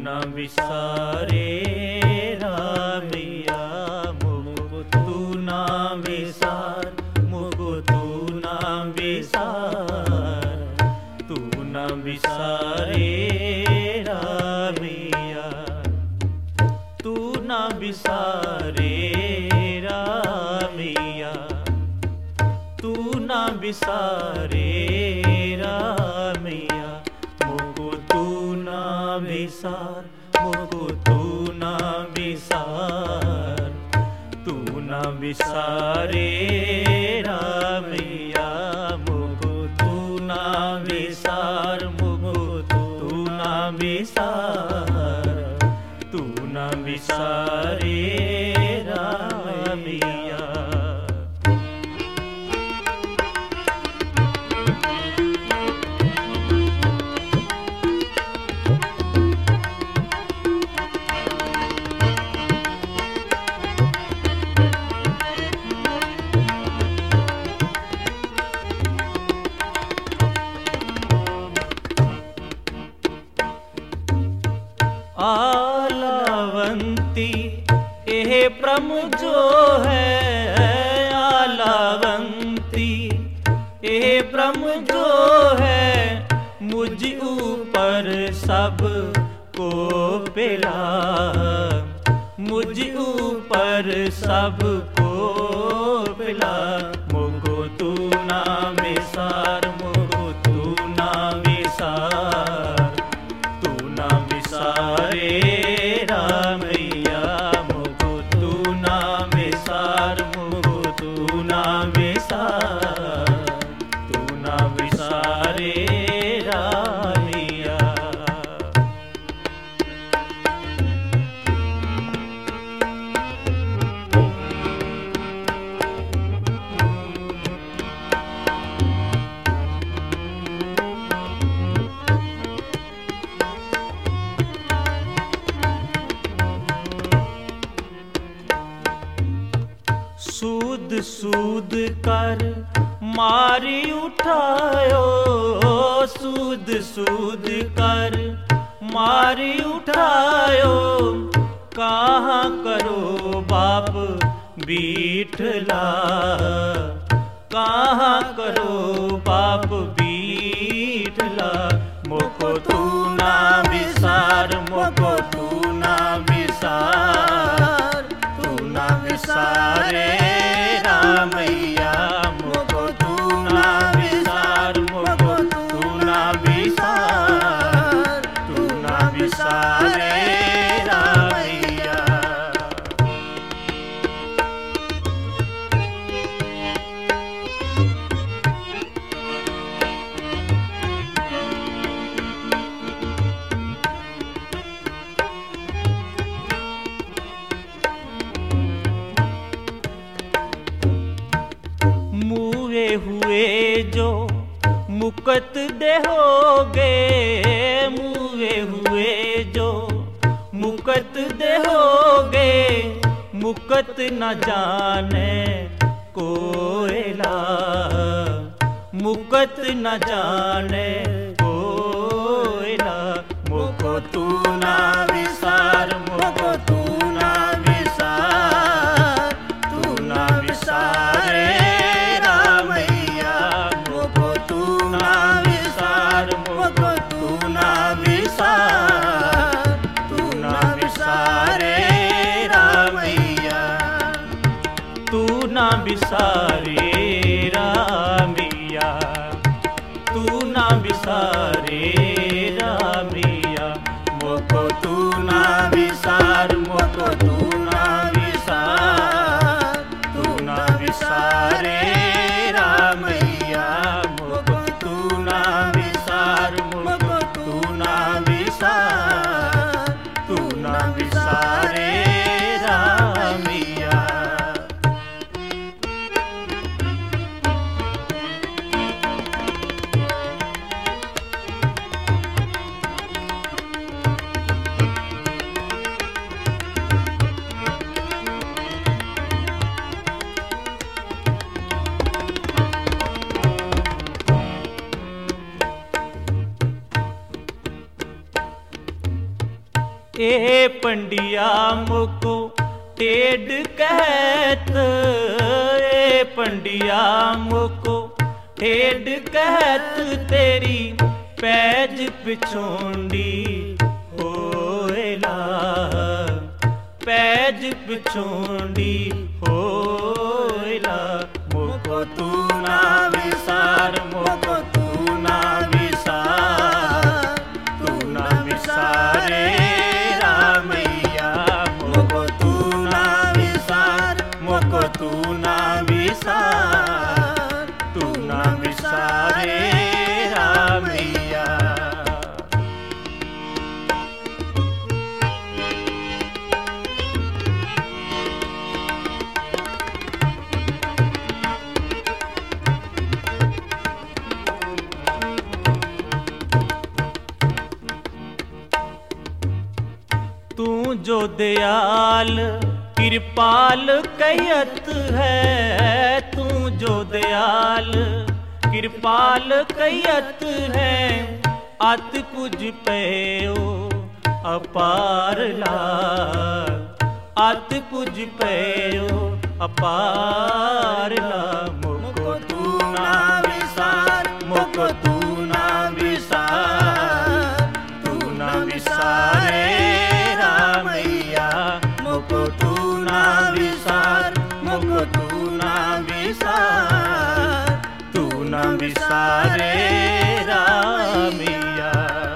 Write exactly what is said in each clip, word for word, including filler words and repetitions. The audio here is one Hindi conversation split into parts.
न विसारे रामिया मुझको तू न विसार, मुझको तू न विसार, तू न विसारे रामिया, तू न विसारे रामिया, तू न विसारे रामिया, मुझको तू न विसार, मुझको तू न विसार, तू न विसारे रामिया, मुझको तू न विसार, मुझको तू न विसार, तू न विसारे रामिया। आलावंती एह प्रभु जो है, आलावंती एह प्रभु जो है, मुझ ऊपर सब को पिला, मुझ ऊपर सब को पिला, मुझको तू ना विसार, मुझको तू ना विसार, तू ना विसारे रामैया, मुझको तू ना विसार, मुझको तू ना विसार, तू ना विसारे रामैया। सूद सूद कर मारी उठायो, सूद सूद कर मारी उठायो, कहाँ करो बाप बीठला, कहाँ करो बाप बीठला, मुझको तू ना विसार, मुझको तू ना विसार, तू ना विसारे रामैया, मुझको तू ना विसार, मुझको तू ना विसार, तू ना विसारे रामैया। मुए हुए जो मुकत देहोगे, मुए हुए जो मुकत देहोगे, मुकत न जाने कोयला, मुकत न जाने कोयला, मुझको तू ना विसार, मुझको तू ना विसार, तू ना विसारे रामैया, मुझको तू ना विसार, मुझको तू ना विसार, तू ना विसारे रामैया, तू ना विसारे रामैया, तू ना विसारे रामैया, मुझको तू ना ए पंडिया मोको टेढ़ कहत, ए पंडिया मोको टेढ़ कहत, तेरी पैज पिछोंडी होएला, पैज पिछोंडी होएला। मोको तू ना विसार, मोको तू ना विसार, तू ना विसारे रामैया। मोको तू ना विसार, मोको तू ना विसार, तू ना विसारे रामैया। तू जो दयाल कृपाल कहत है, तू जो दयाल कृपाल कहत है, अत कुछ पयो अपार लाल, अत कुछ पयो अपार लाल। मोको तू ना विसार, मोको तू ना विसार, तू ना विसारे रामैया। मोको तू ना विसार, मोको तू ना विसार, तू ना विसारे रामैया।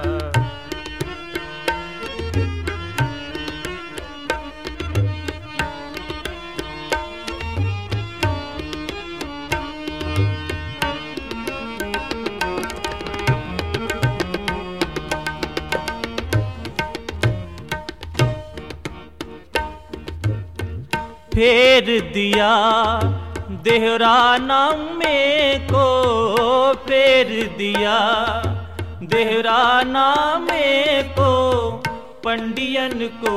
फेर दिया देहरा नाम में को, फेर दिया देहरा नाम में को, पंडियन को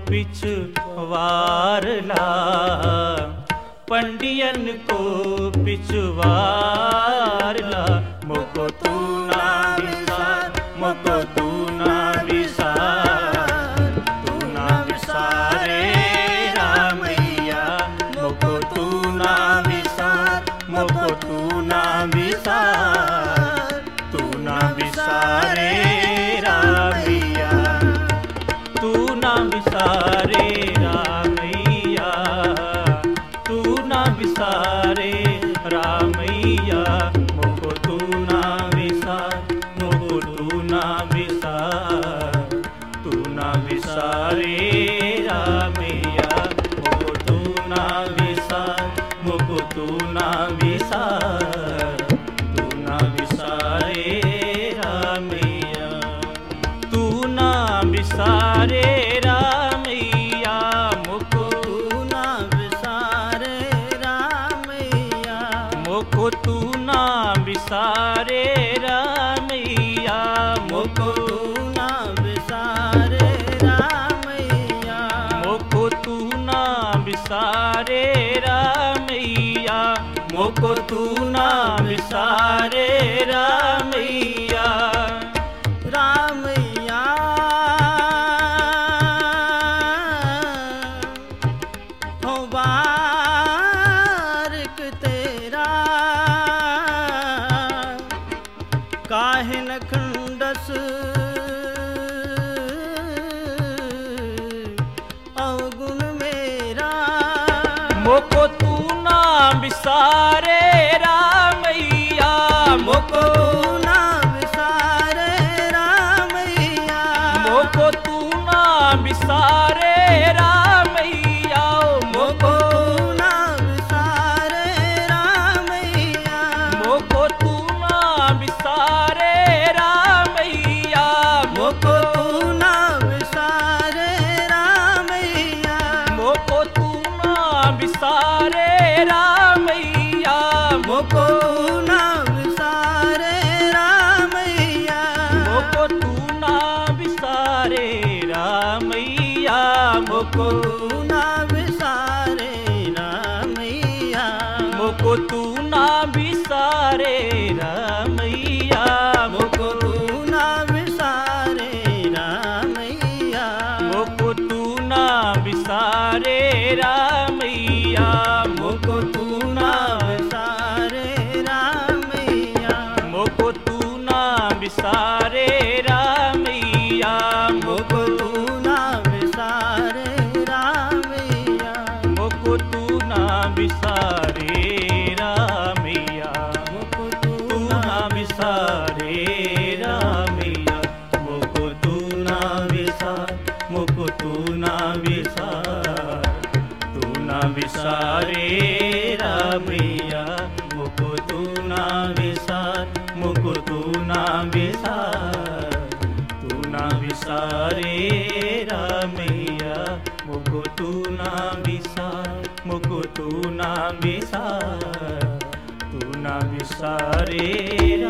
पिछवार ला, पंडियन को पिछवार ला। मोको तू ना विसार, मोको तू ना विसार, तू ना विसारे रामैया। मोको तू ना विसार, मोको तू ना विसार, तू ना विसारे रामैया। तू ना विसारे रामैया, तू ना विसारे रामैया। मोको तू ना विसार, मोको तू ना विसार, तू ना विसारे रामैया। मोको तू ना विसार, मोको तू ना विसार, तू ना विसारे रामैया। तू ना विसारे रामैया, मोको तू ना विसारे रामैया। मोको तू ना विसारे रामैया, मोको तू ना विसारे रामैया। मोको तू ना विसारे रामैया, मोको तू ना विसारे रामैया। रामैया हो बारिक तेरा, काहे न खंडस अवगुण मेरा। मोको तू ना विसारे रामैया, मोको तू ना विसारे रामैया। मोको तू ना विसारे रामैया, मोको तू ना विसारे रामैया। मोको तू ना विसारे रामैया, मोको तू ना विसारे रामैया। मोको तू ना विसारे रामैया, मोको तू ना विसारे रामैया। मोको तू ना विसारे रामैया, मोको तू ना विसारे रामैया। मोको तू ना विसारे रामैया, मोको तू ना विसारे रामैया। मैया मुको तू ना बिसार, मुको तू ना बिसार, तू ना बिसारे